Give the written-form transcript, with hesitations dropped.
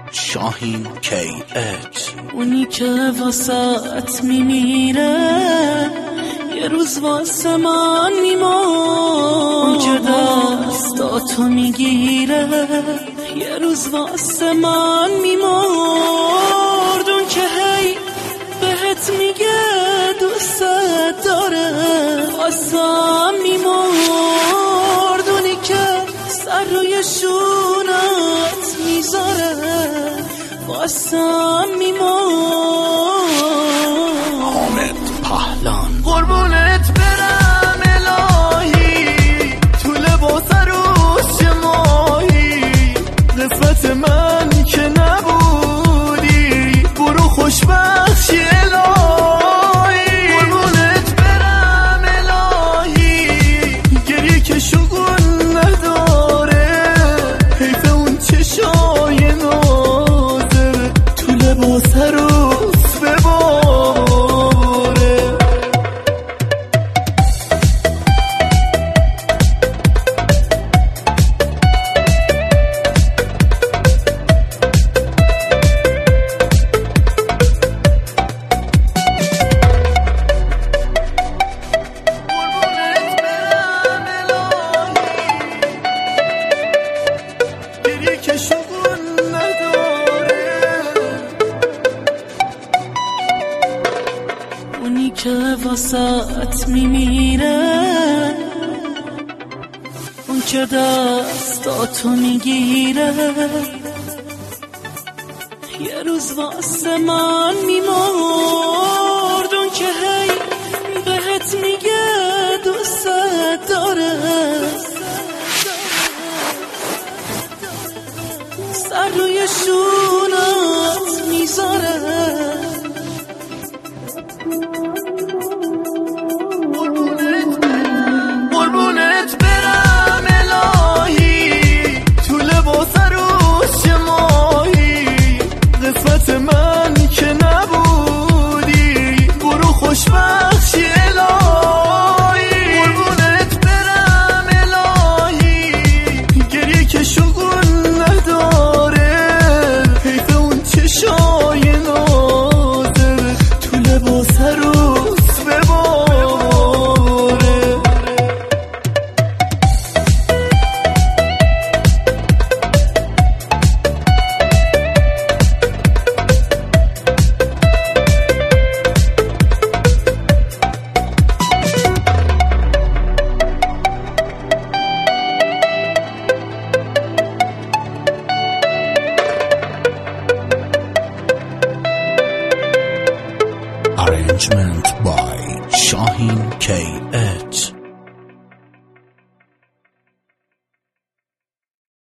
شاهین KH. اونی که واسط میمیره یه روز واسه من میمون، اون که دستاتو میگیره یه روز واسه من میمرد، اون که هی بهت میگه دوست داره واسم میمرد، اونی که سر روی شونت میذاره واسم میمرد. حامد پهلان. قربونت برم الهی تو لباس روز ماهی، قسمت من که نبودی برو خوشبخشی الهی. قربونت برم الهی گریه که شگون نداره، حیف اون چشای نازه تو لباس روز بباره. اونی که واسط میمیره، اون که دستاتو میگیره یه روز واسه من میمرد، اون که هی بهت میگه دوست داره سر روی شونت میذاره. قربونت برم الهی تو لباس روز ماهی، قسمت من که نبودی برو خوشبخشی الهی. قربونت برم الهی گریه که شگون نداره، حیف اون چشای نازه تو لباس روز بباره. Arrangement by Shahin KH.